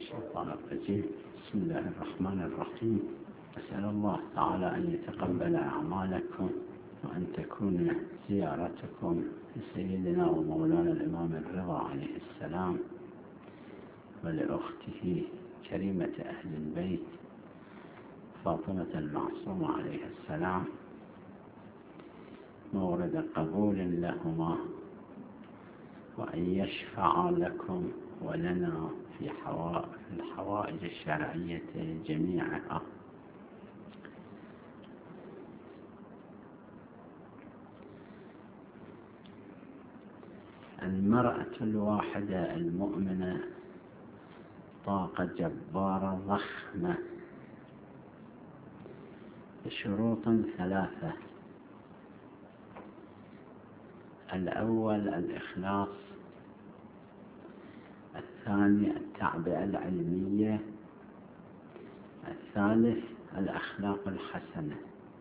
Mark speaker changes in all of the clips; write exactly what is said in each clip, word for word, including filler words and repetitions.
Speaker 1: الشيطان الرجيم. بسم الله الرحمن الرحيم. أسأل الله تعالى أن يتقبل أعمالكم وأن تكون زيارتكم لسيدنا ومولانا الإمام الرضا عليه السلام ولأخته كريمة أهل البيت فاطمة المعصومة عليه السلام مورد قبول لهما، وأن يشفع لكم ولنا في الحوائج الشرعية جميعها. المرأة الواحدة المؤمنة طاقة جبارة ضخمة بشروط ثلاثة: الأول الإخلاص، الثاني التعبئة العلمية، الثالث الأخلاق الحسنة.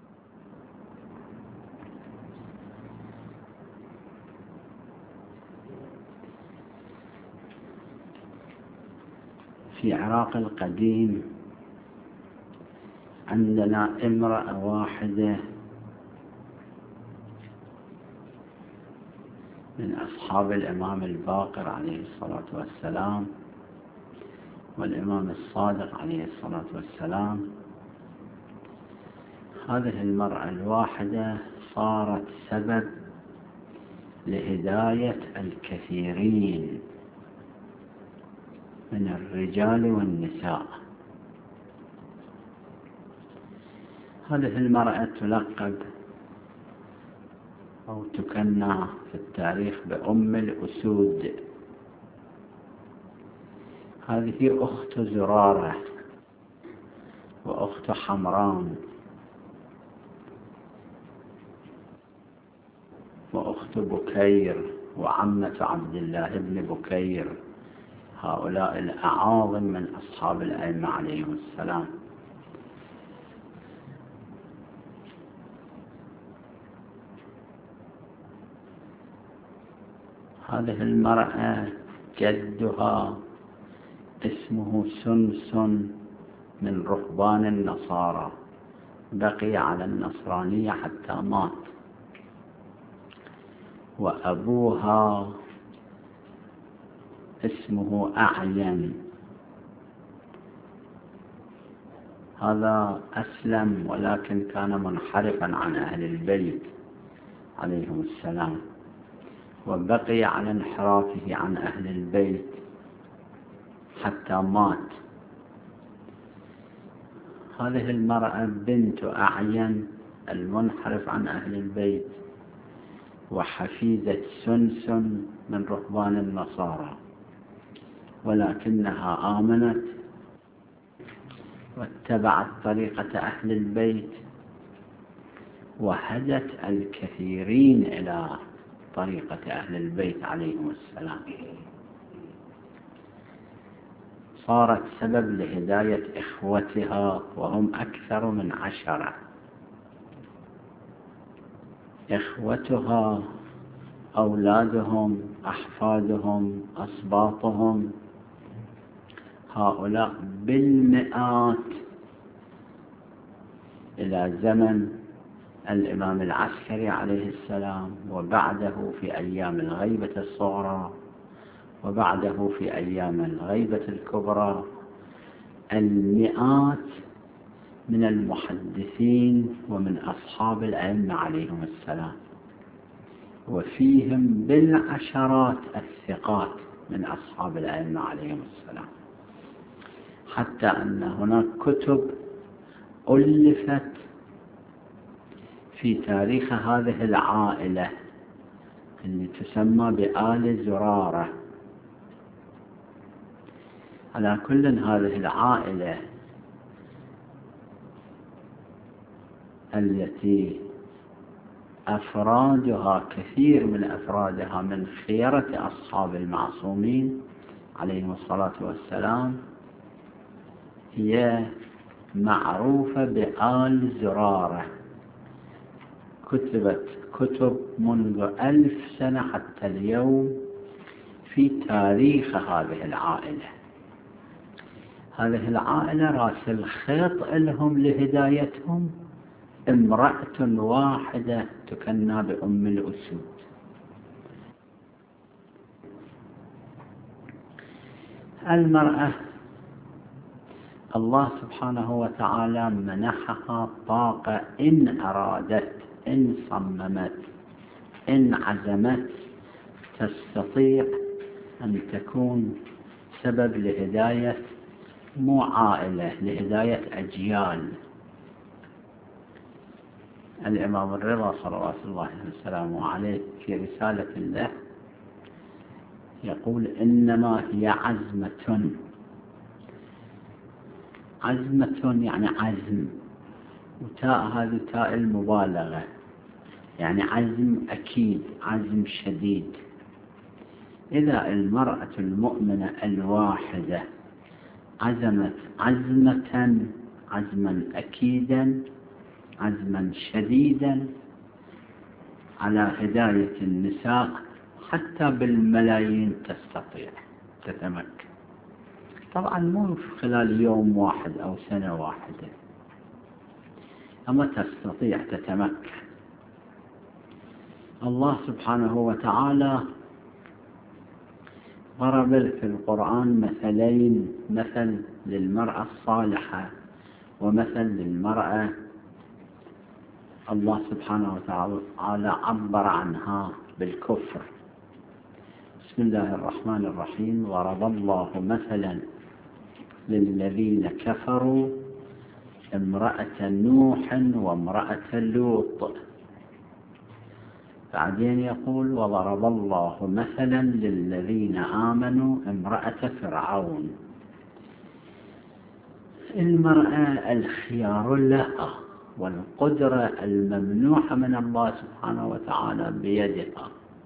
Speaker 1: في العراق القديم عندنا امرأة واحدة من أصحاب الإمام الباقر عليه الصلاة والسلام والإمام الصادق عليه الصلاة والسلام. هذه المرأة الواحدة صارت سبب لهداية الكثيرين من الرجال والنساء. هذه المرأة تلقب أو تكنى في التاريخ بأم الأسود. هذه أخت زرارة وأخت حمران وأخت بكير وعمة عبد الله بن بكير، هؤلاء الأعاظم من أصحاب الأئمة عليهم السلام. هذه المرأة جدها اسمه سنسن من رهبان النصارى، بقي على النصرانية حتى مات. وأبوها اسمه أعين، هذا أسلم ولكن كان منحرفا عن أهل البيت عليهم السلام، وبقي على انحرافه عن أهل البيت حتى مات. هذه المرأة بنت أعين المنحرف عن أهل البيت وحفيدة سنسن من رهبان النصارى، ولكنها آمنت واتبعت طريقة أهل البيت وهدت الكثيرين إلى طريقة أهل البيت عليهم السلام. صارت سبب لهداية إخوتها وهم أكثر من عشرة. إخوتها أولادهم، أحفادهم، أصباطهم، هؤلاء بالمئات إلى زمن الإمام العسكري عليه السلام، وبعده في أيام الغيبة الصغرى، وبعده في أيام الغيبة الكبرى. المئات من المحدثين ومن أصحاب الأئمة عليهم السلام، وفيهم بالعشرات الثقات من أصحاب الأئمة عليهم السلام، حتى أن هناك كتب ألفت في تاريخ هذه العائلة اللي تسمى بآل زرارة. على كل هذه العائلة التي أفرادها كثير من أفرادها من خيرة أصحاب المعصومين عليهم الصلاة والسلام، هي معروفة بآل زرارة. كتبت كتب منذ ألف سنة حتى اليوم في تاريخ هذه العائلة. هذه العائلة راس الخيط لهم لهدايتهم امرأة واحدة تكنى بأم الأسود. المرأة الله سبحانه وتعالى منحها طاقة، إن أرادت، إن صممت، إن عزمت، تستطيع أن تكون سبب لهداية مو عائلة، لهداية أجيال. الإمام الرضا صلوات الله وسلامه عليه في رسالة له يقول: إنما هي عزمة. عزمة يعني عزم، وتاء هذه تاء المبالغة، يعني عزم أكيد، عزم شديد. إذا المرأة المؤمنة الواحدة عزمت عزمة، عزما أكيدا، عزما شديدا على هداية النساء، حتى بالملايين تستطيع تتمكن. طبعا مو خلال يوم واحد أو سنة واحدة، أما تستطيع تتمكن. الله سبحانه وتعالى ضرب في القرآن مثلين، مثل للمرأة الصالحة ومثل للمرأة الله سبحانه وتعالى عبر عنها بالكفر. بسم الله الرحمن الرحيم: ضرب الله مثلا للذين كفروا امرأة نوح وامرأة لوط. بعدين يقول: وضرب الله مثلا للذين آمنوا امرأة فرعون. المرأة الخيار لها والقدرة الممنوحة من الله سبحانه وتعالى بيدها.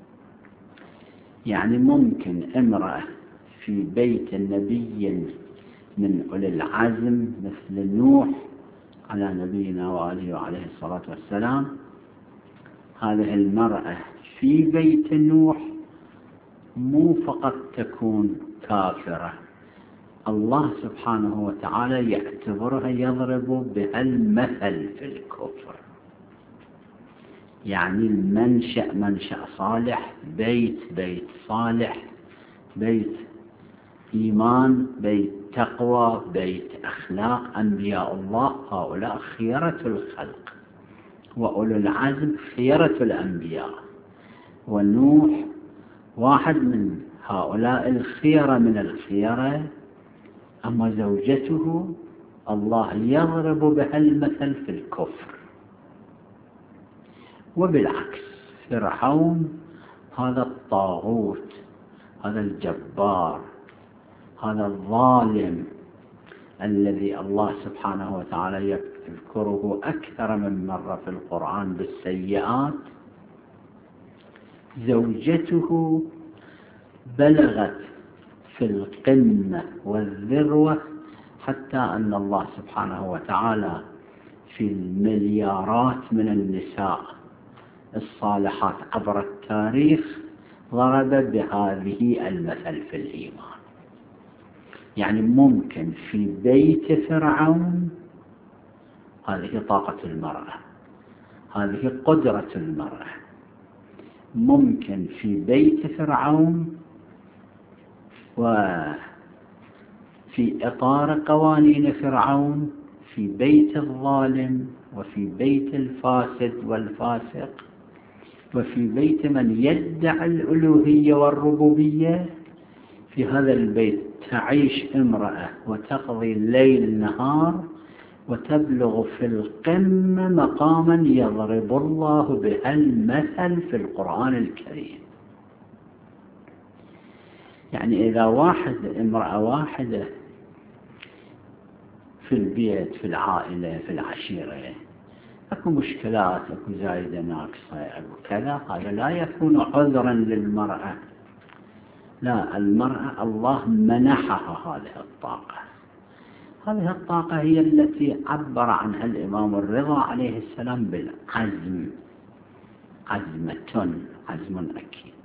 Speaker 1: يعني ممكن امرأة في بيت النبي من أولي العزم مثل نوح على نبينا وآله وعليه الصلاة والسلام، هذه المرأة في بيت نوح مو فقط تكون كافرة، الله سبحانه وتعالى يعتبرها، يضرب بها المثل في الكفر. يعني المنشأ منشأ صالح، بيت بيت صالح، بيت إيمان، بيت تقوى، بيت أخلاق. أنبياء الله هؤلاء خيرة الخلق، وأولو العزم خيرة الأنبياء، ونوح واحد من هؤلاء الخيرة من الخيرة. أما زوجته الله يضرب بها المثل في الكفر. وبالعكس فرعون هذا الطاغوت، هذا الجبار، هذا الظالم الذي الله سبحانه وتعالى يذكره أكثر من مرة في القرآن بالسيئات، زوجته بلغت في القمة والذروة، حتى أن الله سبحانه وتعالى في المليارات من النساء الصالحات عبر التاريخ ضرب بهذه المثل في الإيمان. يعني ممكن في بيت فرعون، هذه طاقة المرأة، هذه قدرة المرأة، ممكن في بيت فرعون وفي إطار قوانين فرعون، في بيت الظالم، وفي بيت الفاسد والفاسق، وفي بيت من يدعي الألوهية والربوبية. في هذا البيت تعيش امرأة وتقضي الليل نهار وتبلغ في القمة مقاما يضرب الله بها المثل في القرآن الكريم. يعني إذا واحد امرأة واحدة في البيت، في العائلة، في العشيرة، أكو مشكلات، أكو زايدة ناقصة، أكو كذا، هذا لا يكون عذرا للمرأة. لا، المرأة الله منحها هذه الطاقة. هذه الطاقة هي التي عبر عنها الإمام الرضا عليه السلام بالعزم. عزمة، عزم أكيد.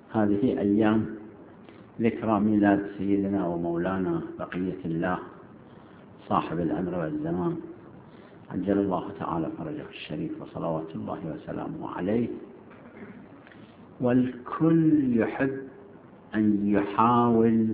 Speaker 1: هذه أيام ذكرى ميلاد سيدنا ومولانا بقية الله صاحب الأمر والزمان، عجل الله تعالى فرجه الشريف وصلوات الله وسلامه عليه. والكل يحب أن يحاول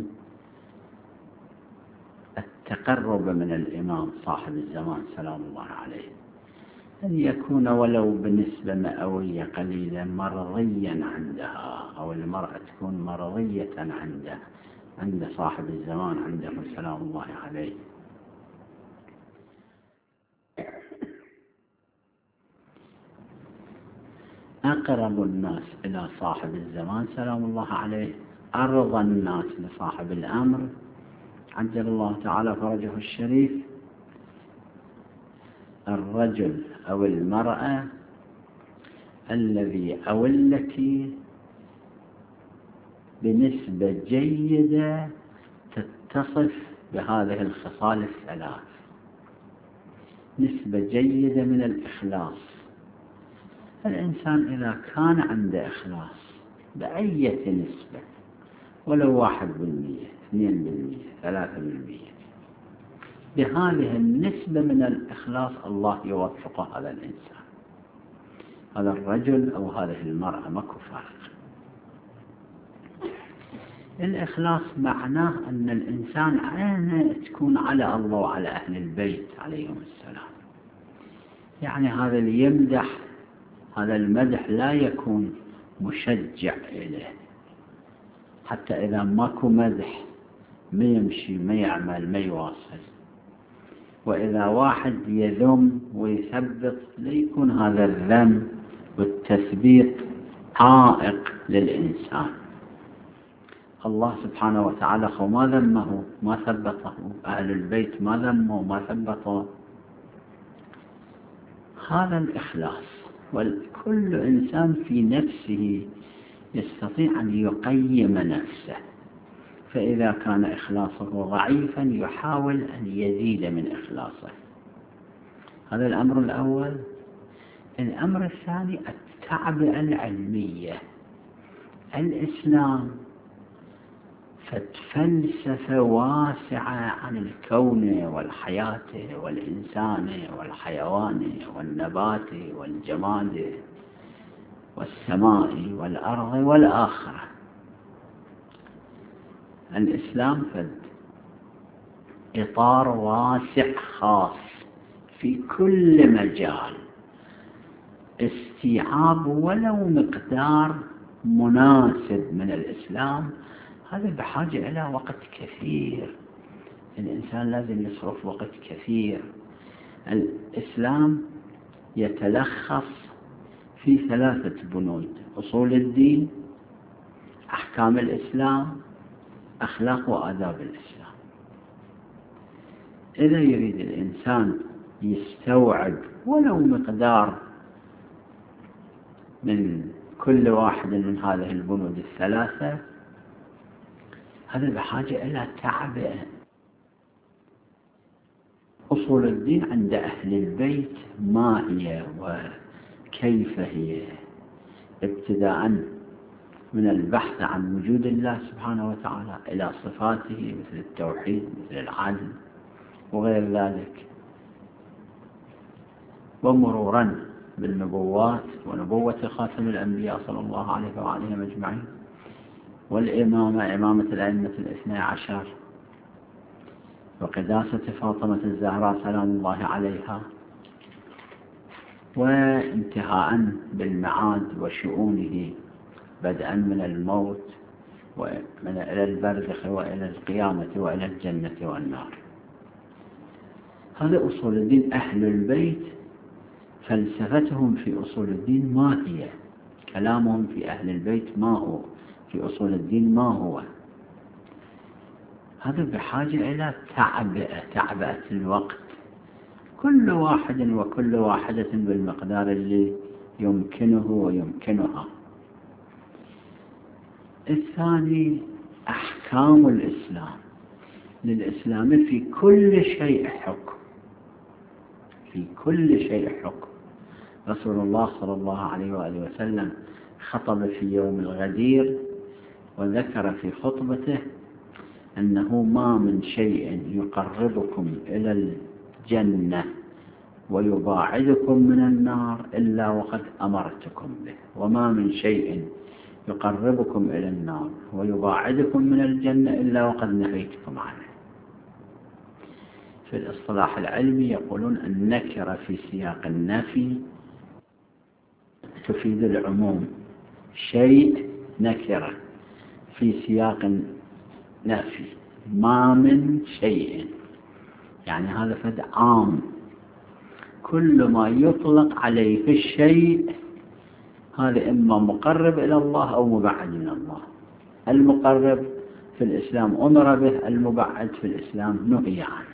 Speaker 1: التقرب من الإمام صاحب الزمان سلام الله عليه، أن يكون ولو بنسبة مئوية قليلة مرضيا عندها، أو المرأة تكون مرضية عنده عند صاحب الزمان عنده سلام الله عليه. أقرب الناس إلى صاحب الزمان سلام الله عليه، أرضى الناس لصاحب الأمر عجل الله تعالى فرجه الشريف، الرجل أو المرأة الذي أو التي بنسبة جيدة تتصف بهذه الخصال الثلاث: نسبة جيدة من الإخلاص. الإنسان إذا كان عنده إخلاص بأي نسبة، ولو واحد بالمية، اثنين بالمية، ثلاثة بالمية، بهذه النسبة من الإخلاص الله يوفق هذا الإنسان، هذا الرجل أو هذه المرأة، ماكو فرق. الإخلاص معناه أن الإنسان عينه تكون على الله وعلى أهل البيت عليهم السلام. يعني هذا اللي يمدح، هذا المدح لا يكون مشجع إليه، حتى إذا ماكو مدح ما يمشي، ما يعمل، ما يواصل. وإذا واحد يذم ويثبت ليكون هذا الذم والتثبيت عائق للإنسان. الله سبحانه وتعالى خو ما ذمه ما ثبته، أهل البيت ما ذمه ما ثبته. هذا الإخلاص. وكل إنسان في نفسه يستطيع أن يقيم نفسه، فإذا كان إخلاصه ضعيفا يحاول أن يزيد من إخلاصه. هذا الأمر الأول. الأمر الثاني التعبئة العلمية. الإسلام فلسفة واسعة عن الكون والحياة والإنسان والحيوان والنبات والجماد والسماء والأرض والآخرة. الإسلام فد إطار واسع خاص في كل مجال، استيعاب ولو مقدار مناسب من الإسلام هذا بحاجة إلى وقت كثير، الإنسان لازم يصرف وقت كثير. الإسلام يتلخص في ثلاثة بنود: أصول الدين، أحكام الإسلام، أخلاق وآداب الإسلام. إذا يريد الإنسان يستوعب ولو مقدار من كل واحد من هذه البنود الثلاثة هذا بحاجة إلى تعبئة. أصول الدين عند أهل البيت ما هي وكيف هي، ابتداء من البحث عن وجود الله سبحانه وتعالى إلى صفاته مثل التوحيد مثل العدل وغير ذلك، ومرورا بالنبوات ونبوة خاتم الأنبياء صلى الله عليه وآله أجمعين، والإمامة إمامة الأئمة الاثنى عشر، وقداسة فاطمة الزهراء سلام الله عليها، وانتهاء بالمعاد وشؤونه بدءا من الموت ومن إلى البرزخ وإلى القيامة وإلى الجنة والنار. هذا أصول الدين. أهل البيت فلسفتهم في أصول الدين ما هي، كلامهم في أهل البيت ما هو، في أصول الدين ما هو. هذا بحاجة إلى تعبئة، تعبئة الوقت، كل واحد وكل واحدة بالمقدار اللي يمكنه ويمكنها. الثاني أحكام الإسلام. للإسلام في كل شيء حكم، في كل شيء حكم. رسول الله صلى الله عليه وآله وسلم خطب في يوم الغدير وذكر في خطبته أنه ما من شيء يقربكم إلى الجنة ويباعدكم من النار إلا وقد أمرتكم به، وما من شيء يقربكم إلى النار ويباعدكم من الجنة إلا وقد نهيتكم عنه. في الاصطلاح العلمي يقولون النكرة في سياق النفي تفيد العموم، شيء نكرة في سياق نفي، ما من شيء، يعني هذا فد عام، كل ما يطلق عليه الشيء هذا إما مقرب إلى الله أو مبعد من الله. المقرب في الإسلام أمر به، المبعد في الإسلام نهي عنه.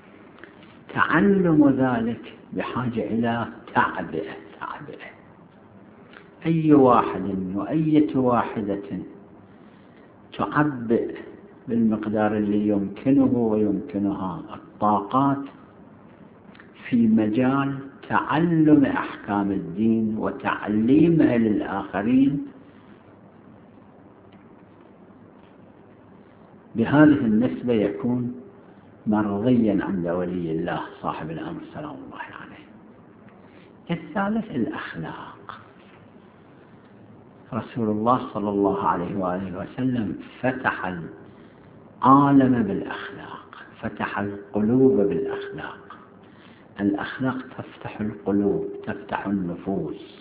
Speaker 1: تعلم ذلك بحاجة إلى تعبئة تعبئة أي واحد وأية واحدة تعبئ بالمقدار اللي يمكنه ويمكنها الطاقات في مجال تعلم أحكام الدين وتعليمها للآخرين. بهذه النسبة يكون مرضيا عند ولي الله صاحب الأمر سلام الله عليه. الثالث الأخلاق. رسول الله صلى الله عليه وآله وسلم فتح العالم بالأخلاق، فتح القلوب بالأخلاق. الأخلاق تفتح القلوب، تفتح النفوس.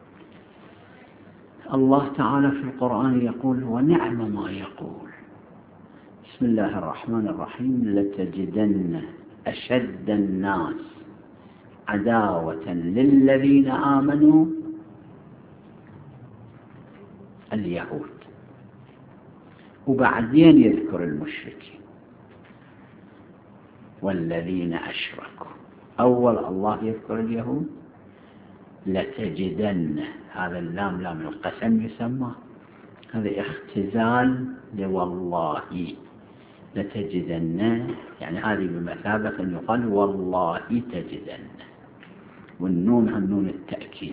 Speaker 1: الله تعالى في القرآن يقول ونعم ما يقول. بسم الله الرحمن الرحيم لتجدن أشد الناس عداوة للذين آمنوا اليهود، وبعدين يذكر المشركين والذين أشركوا. أول الله يذكر اليهود، لتجدن، هذا اللام لام القسم يسمى، هذا اختزال لوالله، لتجدن يعني هذه بمثابة أن يقال والله تجدن، والنون هم نون التأكيد.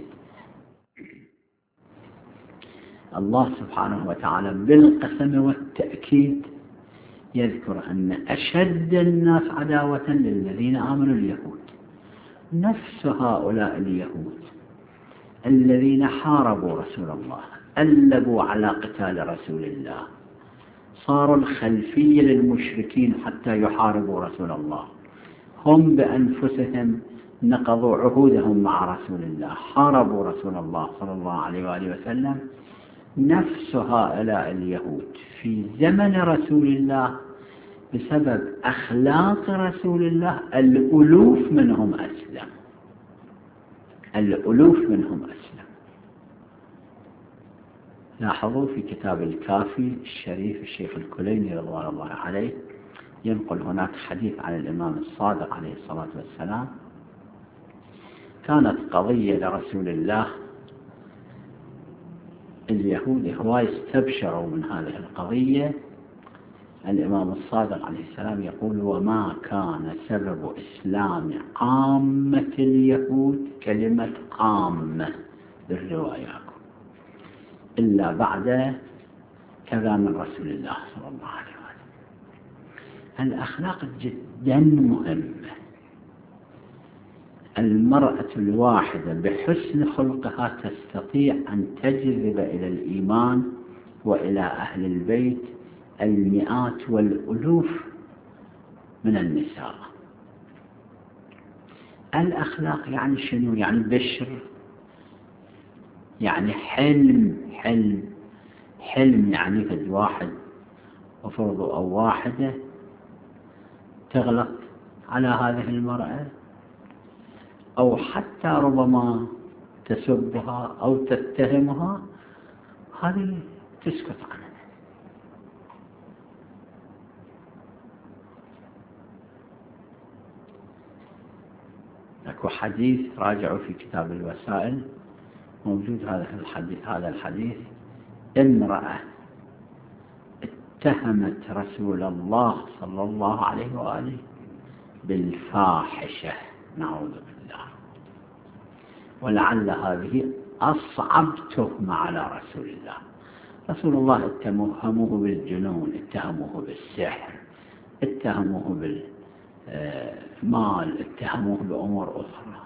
Speaker 1: الله سبحانه وتعالى بالقسم والتأكيد يذكر أن أشد الناس عداوة للذين آمنوا اليهود، نفس هؤلاء اليهود الذين حاربوا رسول الله، ألبوا على قتال رسول الله، صاروا الخلفية للمشركين حتى يحاربوا رسول الله، هم بأنفسهم نقضوا عهودهم مع رسول الله، حاربوا رسول الله صلى الله عليه وآله وسلم. نفس هؤلاء اليهود في زمن رسول الله بسبب أخلاق رسول الله الألوف منهم أسلم، الألوف منهم أسلم. لاحظوا في كتاب الكافي الشريف الشيخ الكليني رضوان الله عليه ينقل هناك حديث عن الإمام الصادق عليه الصلاة والسلام. كانت قضية لرسول الله، اليهود هواي استبشروا من هذه القضية. الإمام الصادق عليه السلام يقول وما كان سبب إسلام عامة اليهود، كلمة عامة بالروايات، إلا بعد كذا من رسول الله صلى الله عليه وسلم. الأخلاق جدا مهمة. المرأة الواحدة بحسن خلقها تستطيع أن تجذب إلى الإيمان وإلى أهل البيت المئات والألوف من النساء. الأخلاق يعني شنو؟ يعني بشر، يعني حلم، حلم حلم يعني فد واحد وفرض أو واحدة تغلط على هذه المرأة، أو حتى ربما تسبها أو تتهمها، هذه تسكت عنها. لكو حديث راجعوا في كتاب الوسائل موجود هذا الحديث، هذا الحديث امرأة اتهمت رسول الله صلى الله عليه وآله بالفاحشة، نعوذ بالله، ولعل هذه أصعب تهمة على رسول الله. رسول الله اتهموه بالجنون، اتهموه بالسحر، اتهموه بالمال، اتهموه بأمور أخرى.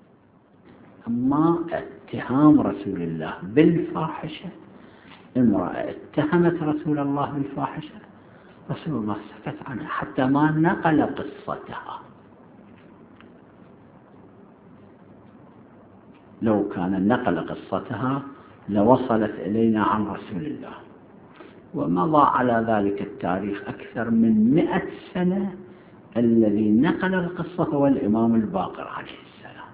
Speaker 1: أما اتهام رسول الله بالفاحشة، امرأة اتهمت رسول الله بالفاحشة، رسول الله سكت عنها حتى ما نقل قصتها. لو كان نقل قصتها لوصلت إلينا عن رسول الله، ومضى على ذلك التاريخ أكثر من مئة سنة. الذي نقل القصة هو الإمام الباقر عليه السلام.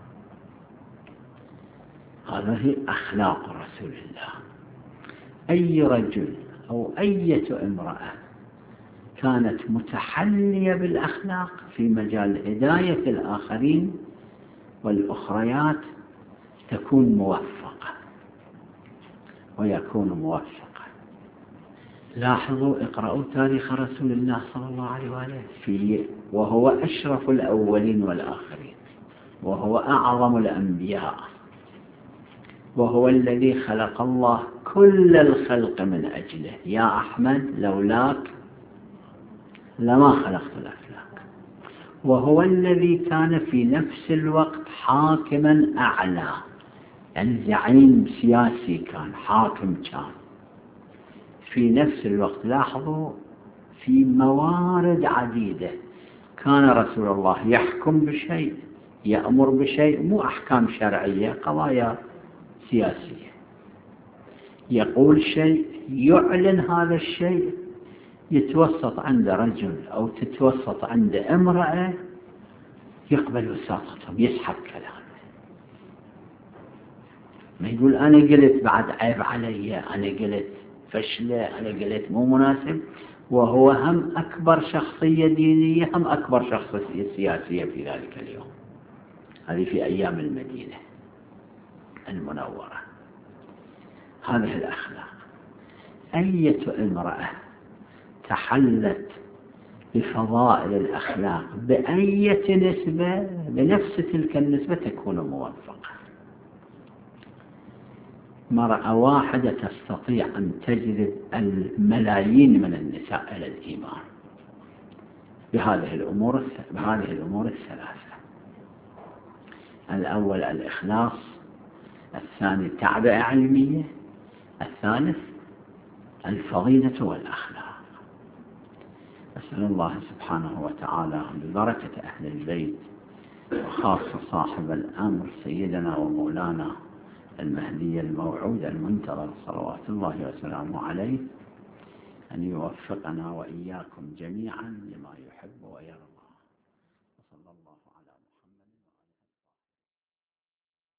Speaker 1: هذه أخلاق رسول الله. أي رجل أو أية امرأة كانت متحلية بالأخلاق في مجال هداية الآخرين والأخريات تكون موفقة ويكون موفقة. لاحظوا، اقرأوا تاريخ رسول الله صلى الله عليه وآله فيه، وهو أشرف الأولين والآخرين، وهو أعظم الأنبياء، وهو الذي خلق الله كل الخلق من أجله. يا أحمد لولاك لما خلقت الأفلاك. وهو الذي كان في نفس الوقت حاكما أعلى، يعني زعيم سياسي، كان حاكم، كان في نفس الوقت. لاحظوا في موارد عديدة كان رسول الله يحكم بشيء، يأمر بشيء، مو أحكام شرعية، قضايا سياسية. يقول شيء، يعلن هذا الشيء، يتوسط عند رجل أو تتوسط عند امرأة، يقبل وساطتهم، يسحب كلامه. ما يقول أنا قلت بعد عيب علي، أنا قلت فشلة، أنا قلت مو مناسب. وهو هم أكبر شخصية دينية، هم أكبر شخصية سياسية في ذلك اليوم. هذه في أيام المدينة المنورة. هذه الأخلاق. أية امرأة تحلت بفضائل الأخلاق بأية نسبة، بنفس تلك النسبة تكون موفقة. امرأة واحدة تستطيع أن تجذب الملايين من النساء إلى الإيمان بهذه الأمور بهذه الأمور الثلاثة. الأول الإخلاص، الثاني تعبئة علمية، الثالث الفضيلة والأخلاق. أسأل الله سبحانه وتعالى ببركة أهل البيت وخاصة صاحب الأمر سيدنا ومولانا المهدي الموعود المنتظر صلوات الله وسلامه عليه أن يوفقنا وإياكم جميعا لما يحب.